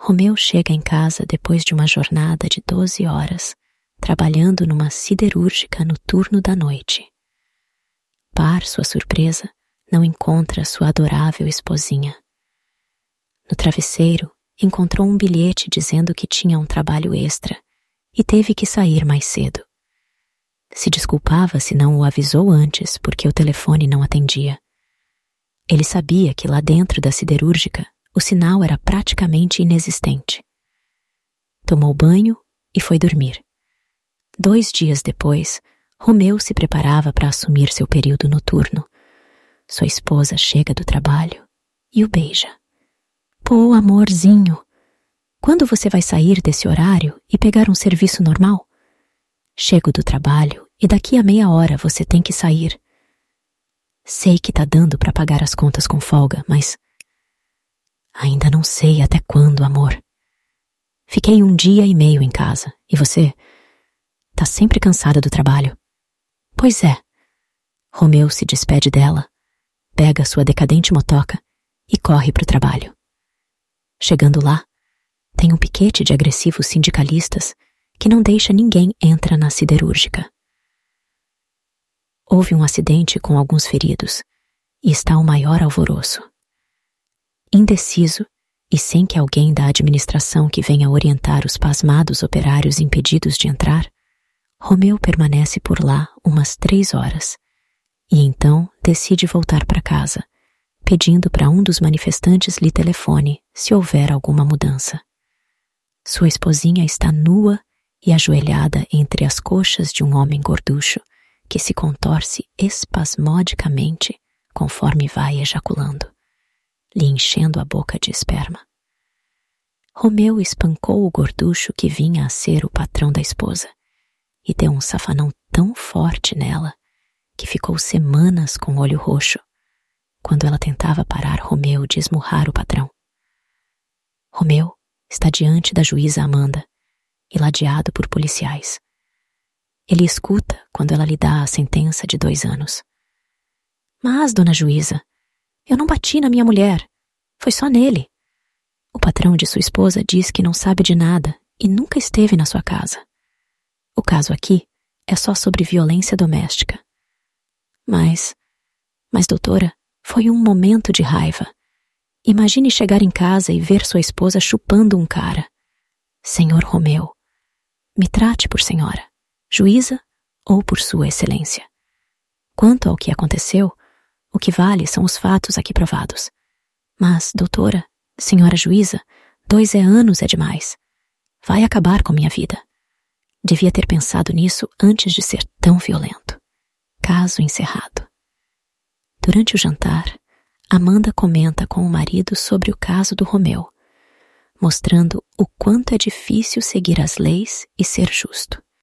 Romeu chega em casa depois de uma jornada de 12 horas, trabalhando numa siderúrgica no turno da noite. Para sua surpresa, não encontra sua adorável esposinha. No travesseiro, encontrou um bilhete dizendo que tinha um trabalho extra e teve que sair mais cedo. Se desculpava se não o avisou antes porque o telefone não atendia. Ele sabia que lá dentro da siderúrgica o sinal era praticamente inexistente. Tomou banho e foi dormir. 2 dias depois, Romeu se preparava para assumir seu período noturno. Sua esposa chega do trabalho e o beija. Pô, amorzinho, quando você vai sair desse horário e pegar um serviço normal? Chego do trabalho e daqui a meia hora você tem que sair. Sei que tá dando para pagar as contas com folga, mas ainda não sei até quando, amor. Fiquei 1 dia e meio em casa e você tá sempre cansada do trabalho. Pois é. Romeu se despede dela, pega sua decadente motoca e corre pro trabalho. Chegando lá, tem um piquete de agressivos sindicalistas que não deixa ninguém entrar na siderúrgica. Houve um acidente com alguns feridos e está o maior alvoroço. Indeciso e sem que alguém da administração que venha orientar os pasmados operários impedidos de entrar, Romeu permanece por lá umas 3 horas e então decide voltar para casa, pedindo para um dos manifestantes lhe telefone se houver alguma mudança. Sua esposinha está nua e ajoelhada entre as coxas de um homem gorducho que se contorce espasmodicamente conforme vai ejaculando, lhe enchendo a boca de esperma. Romeu espancou o gorducho que vinha a ser o patrão da esposa e deu um safanão tão forte nela que ficou semanas com o olho roxo quando ela tentava parar Romeu de esmurrar o patrão. Romeu está diante da juíza Amanda e ladeado por policiais. Ele escuta quando ela lhe dá a sentença de 2 anos. Mas, dona juíza, eu não bati na minha mulher. Foi só nele. O patrão de sua esposa diz que não sabe de nada e nunca esteve na sua casa. O caso aqui é só sobre violência doméstica. Mas, doutora, foi um momento de raiva. Imagine chegar em casa e ver sua esposa chupando um cara. Senhor Romeu, me trate por senhora, juíza ou por sua excelência. Quanto ao que aconteceu, o que vale são os fatos aqui provados. Mas, doutora, senhora juíza, 2 anos é demais. Vai acabar com minha vida. Devia ter pensado nisso antes de ser tão violento. Caso encerrado. Durante o jantar, Amanda comenta com o marido sobre o caso do Romeu, mostrando o quanto é difícil seguir as leis e ser justo.